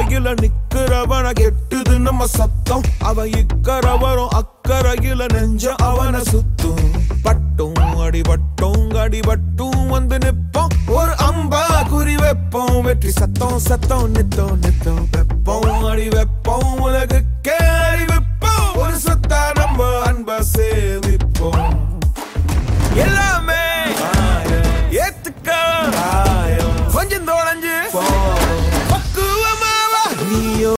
அக்கறையில நிக்கிறவன கெட்டுது நம்ம சத்தம். அவன் இக்கரை அக்கறையில நெஞ்ச அவன சுத்தும். பட்டும் அடிபட்டும் வந்து நிப்போம். ஒரு அம்பா குறி வைப்போம். வெற்றி சத்தம் சத்தம் நித்தம் நித்தம் வெப்போம். அடி வெப்போம் உலகுக்கே அறிவிப்போம். ஒரு சொத்தா நம்ம அன்ப சேமிப்போம். எல்லா